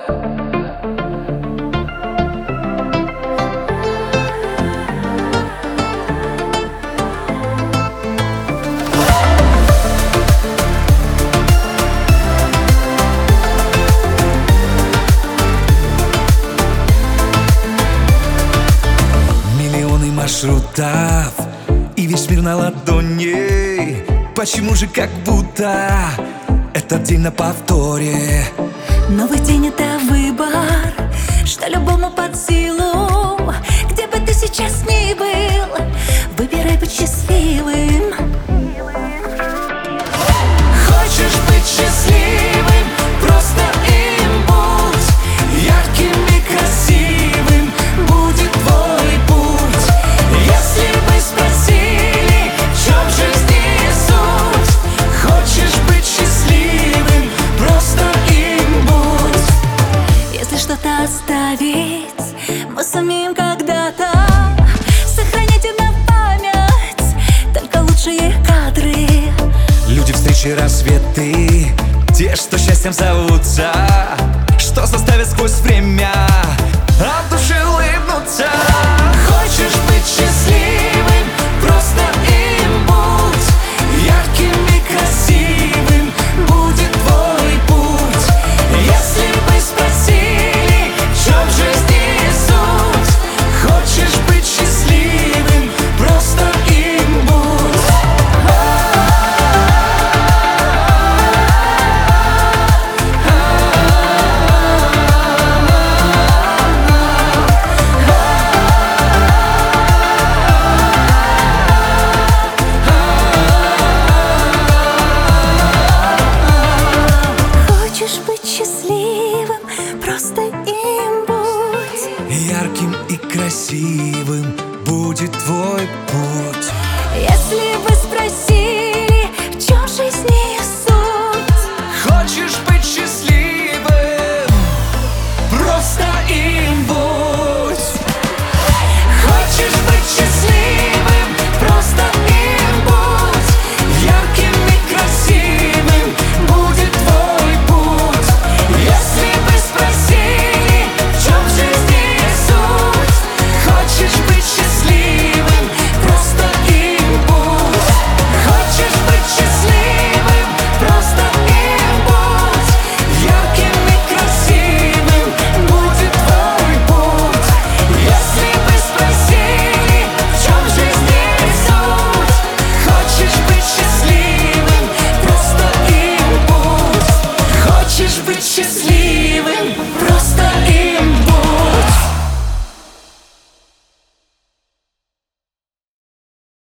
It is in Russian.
Миллионы маршрутов и весь мир на ладони. Почему же как будто этот день на повторе? Новый день — это выбор, что любому под силу. Где бы ты сейчас ни был, выбирай быть счастливым. Хочешь быть счастливым, просто им будь. Ярким и красивым будет твой путь. Если бы спросили, в чем жизни суть, хочешь быть счастливым, просто им будь. Если что-то оставить, мы сумеем когда-то. Сохраните на память только лучшие кадры. Люди, встречи, рассветы, те, что счастьем зовутся, что заставит сквозь время от души улыбнуться. Хочешь быть счастливым, просто им будь. Ярким и красивым будет твой путь. Если бы спросили, в чем жизни суть, хочешь быть счастливым, просто им будь. Хочешь быть счастливым, просто им будь. Ярким и красивым будет твой путь. Если бы спросили, в чем жизни суть, Хочешь быть счастливым, просто им будь. Хочешь быть счастливым, просто им будь. Ярким и красивым будет твой путь. Если бы спросили, в чем жизни суть, хочешь быть счастливым, просто им будь. Хочешь быть счастливым, просто им будь. Ярким и красивым будет твой путь. Если бы спросили, в чем жизни суть, хочешь быть счастливым, просто им будь. Хочешь быть счастливым,